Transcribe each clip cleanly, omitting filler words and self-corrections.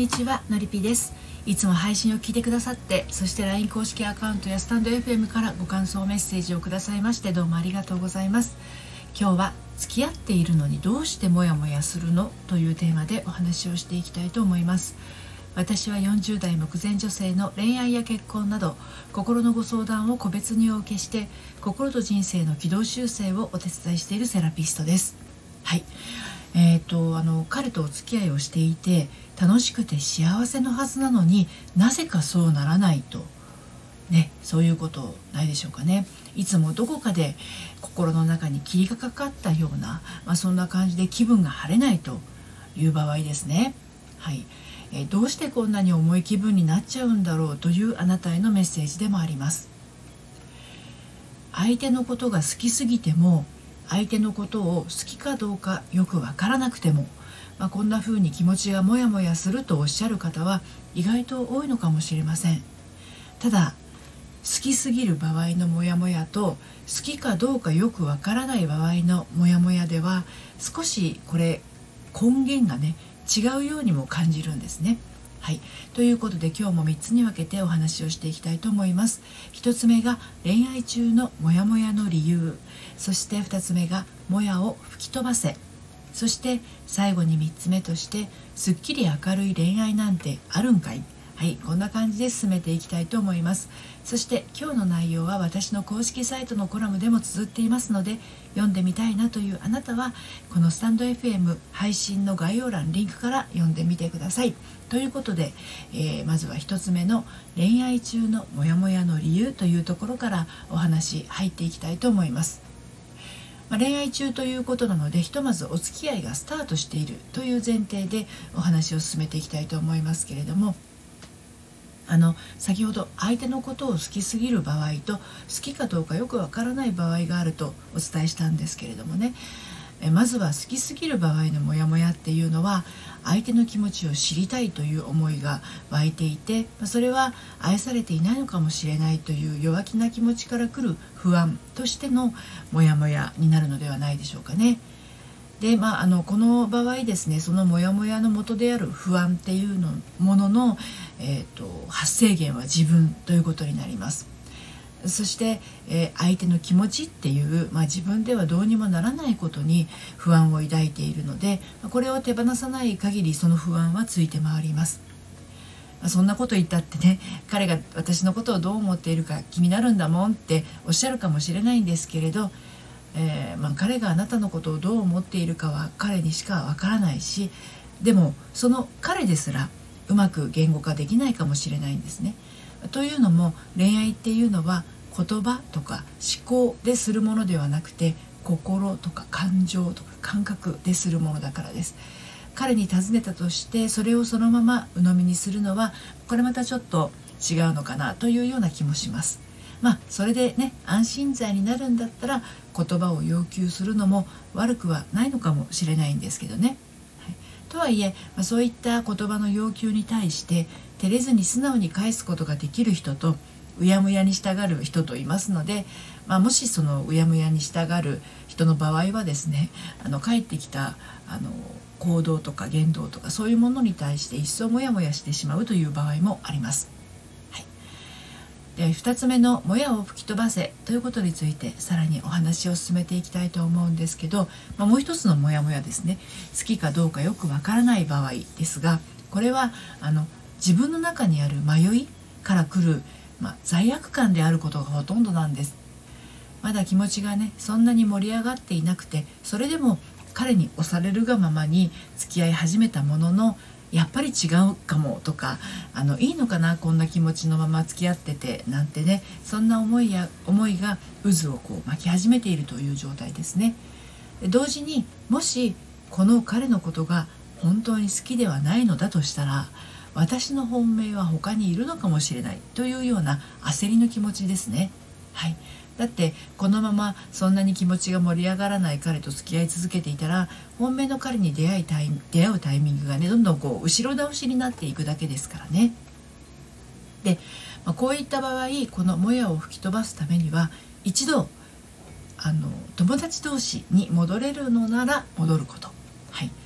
にちは、のりぴです。いつも配信を聞いてくださって、そして LINE 公式アカウントやスタンド FM からご感想メッセージをくださいまして、どうもありがとうございます。今日は付き合っているのにどうしてモヤモヤするのというテーマでお話をしていきたいと思います。私は40代目前女性の恋愛や結婚など心のご相談を個別にお受けして、心と人生の軌道修正をお手伝いしているセラピストです。はい。彼とお付き合いをしていて楽しくて幸せのはずなのになぜかそうならないとね、そういうことないでしょうかね。いつもどこかで心の中に霧がかかったような、そんな感じで気分が晴れないという場合ですね。はい。どうしてこんなに重い気分になっちゃうんだろうというあなたへのメッセージでもあります。相手のことが好きすぎても、相手のことを好きかどうかよくわからなくても、こんな風に気持ちがモヤモヤするとおっしゃる方は意外と多いのかもしれません。ただ、好きすぎる場合のモヤモヤと好きかどうかよくわからない場合のモヤモヤでは少し根源がね違うようにも感じるんですね。はい、ということで今日も3つに分けてお話をしていきたいと思います。1つ目が恋愛中のモヤモヤの理由、そして2つ目がモヤを吹き飛ばせ、そして最後に3つ目としてすっきり明るい恋愛なんてあるんかい。はい、こんな感じで進めていきたいと思います。そして今日の内容は私の公式サイトのコラムでも綴っていますので、読んでみたいなというあなたはこのスタンド FM 配信の概要欄リンクから読んでみてください。ということで、まずは1つ目の恋愛中のモヤモヤの理由というところからお話入っていきたいと思います。恋愛中ということなので、ひとまずお付き合いがスタートしているという前提でお話を進めていきたいと思いますけれども、先ほど相手のことを好きすぎる場合と好きかどうかよくわからない場合があるとお伝えしたんですけれどもね、まずは好きすぎる場合のモヤモヤっていうのは相手の気持ちを知りたいという思いが湧いていて、それは愛されていないのかもしれないという弱気な気持ちから来る不安としてのモヤモヤになるのではないでしょうかね。で、この場合ですね、そのモヤモヤの元である不安っていうものの、発生源は自分ということになります。そして、相手の気持ちっていう、自分ではどうにもならないことに不安を抱いているので、これを手放さない限りその不安はついて回ります。そんなこと言ったってね、彼が私のことをどう思っているか気になるんだもんっておっしゃるかもしれないんですけれど、彼があなたのことをどう思っているかは彼にしかわからないし、でもその彼ですらうまく言語化できないかもしれないんですね。というのも恋愛っていうのは言葉とか思考でするものではなくて、心とか感情とか感覚でするものだからです。彼に尋ねたとしてそれをそのまま鵜呑みにするのはこれまたちょっと違うのかなというような気もします。それでね、安心剤になるんだったら言葉を要求するのも悪くはないのかもしれないんですけどね。はい、とはいえ、そういった言葉の要求に対して照れずに素直に返すことができる人とうやむやに従う人といますので、もしそのうやむやに従う人の場合はですね、返ってきた行動とか言動とかそういうものに対して一層モヤモヤしてしまうという場合もあります。で、2つ目のモヤを吹き飛ばせということについてさらにお話を進めていきたいと思うんですけど、もう一つのモヤモヤですね、好きかどうかよくわからない場合ですが、これは自分の中にある迷いから来る、罪悪感であることがほとんどなんです。まだ気持ちがねそんなに盛り上がっていなくて、それでも彼に押されるがままに付き合い始めたものの、やっぱり違うかもとか、いいのかなこんな気持ちのまま付き合っててなんてね、そんな思いが渦を巻き始めているという状態ですね。同時にもしこの彼のことが本当に好きではないのだとしたら、私の本命は他にいるのかもしれないというような焦りの気持ちですね。はい、だってこのままそんなに気持ちが盛り上がらない彼と付き合い続けていたら、本命の彼に出会うタイミングがねどんどん後ろ倒しになっていくだけですからね。で、こういった場合このモヤを吹き飛ばすためには一度友達同士に戻れるのなら戻ること。はい、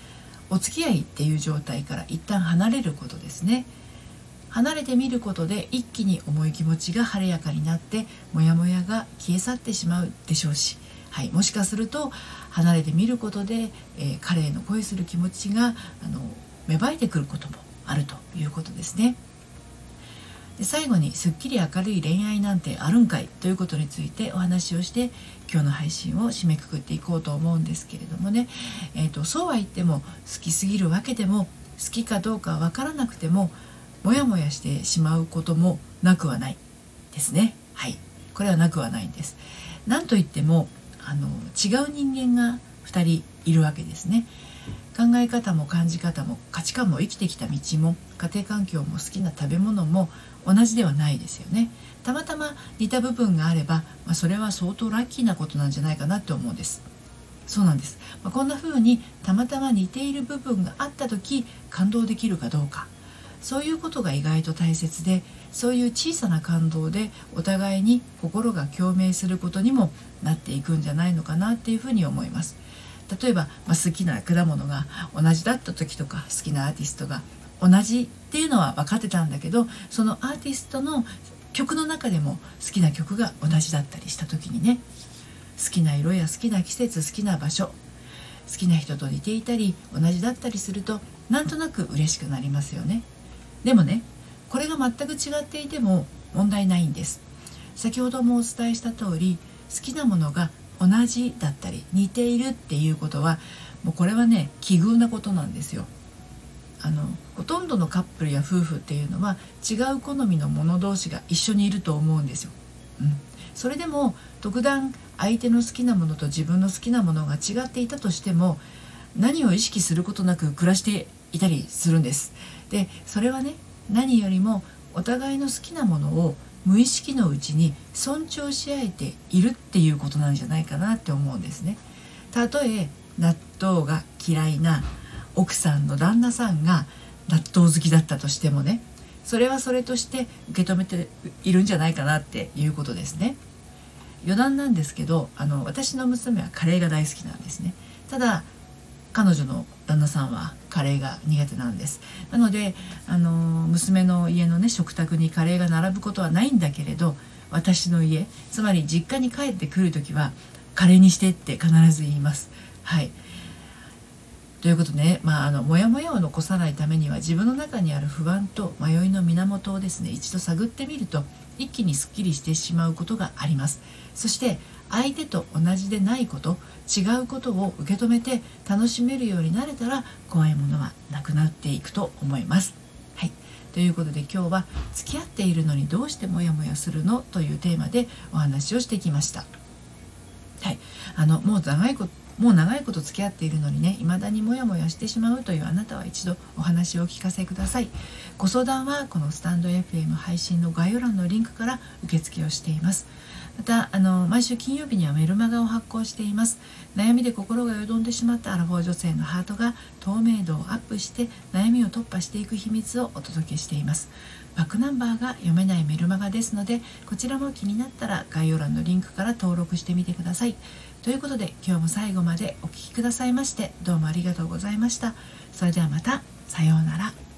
お付き合いっていう状態から一旦離れることですね。離れてみることで一気に重い気持ちが晴れやかになってモヤモヤが消え去ってしまうでしょうし、はい、もしかすると離れてみることで、彼への恋する気持ちが芽生えてくることもあるということですね。で最後にすっきり明るい恋愛なんてあるんかいということについてお話をして今日の配信を締めくくっていこうと思うんですけれどもね、そうは言っても好きすぎるわけでも好きかどうかわからなくてもモヤモヤしてしまうこともなくはないですね。はい、これはなくはないんです。なんといっても違う人間が2人いるわけですね。考え方も感じ方も価値観も生きてきた道も家庭環境も好きな食べ物も同じではないですよね。たまたま似た部分があれば、それは相当ラッキーなことなんじゃないかなって思うんです。そうなんです、こんな風にたまたま似ている部分があった時感動できるかどうか、そういうことが意外と大切で、そういう小さな感動でお互いに心が共鳴することにもなっていくんじゃないのかなっていうふうに思います。例えば、好きな果物が同じだった時とか好きなアーティストが同じっていうのは分かってたんだけど、そのアーティストの曲の中でも好きな曲が同じだったりした時にね、好きな色や好きな季節、好きな場所、好きな人と似ていたり同じだったりするとなんとなく嬉しくなりますよね。でもね、これが全く違っていても問題ないんです。先ほどもお伝えした通り、好きなものが同じだったり似ているっていうことはもうこれはね奇遇なことなんですよ。ほとんどのカップルや夫婦っていうのは違う好みの者同士が一緒にいると思うんですよ。それでも特段相手の好きなものと自分の好きなものが違っていたとしても何を意識することなく暮らしていたりするんです。でそれはね、何よりもお互いの好きなものを無意識のうちに尊重し合えているっていうことなんじゃないかなって思うんですね。たとえ納豆が嫌いな奥さんの旦那さんが納豆好きだったとしてもね、それはそれとして受け止めているんじゃないかなっていうことですね。余談なんですけど、私の娘はカレーが大好きなんですね。ただ彼女の旦那さんはカレーが苦手なんです。なので娘の家のね食卓にカレーが並ぶことはないんだけれど、私の家、つまり実家に帰ってくる時はカレーにしてって必ず言います。はい。ということでね、モヤモヤを残さないためには自分の中にある不安と迷いの源をですね一度探ってみると一気にすっきりしてしまうことがあります。そして相手と同じでないこと、違うことを受け止めて楽しめるようになれたら怖いものはなくなっていくと思います。はい、ということで今日は付き合っているのにどうしてモヤモヤするのというテーマでお話をしてきました。はい、もう長いこと付き合っているのにね、未だにモヤモヤしてしまうというあなたは一度お話をお聞かせください。ご相談はこのスタンド FM 配信の概要欄のリンクから受付をしています。また毎週金曜日にはメルマガを発行しています。悩みで心がよどんでしまったアラフォー女性のハートが透明度をアップして悩みを突破していく秘密をお届けしています。バックナンバーが読めないメルマガですので、こちらも気になったら概要欄のリンクから登録してみてください。ということで今日も最後までお聞きくださいましてどうもありがとうございました。それではまた、さようなら。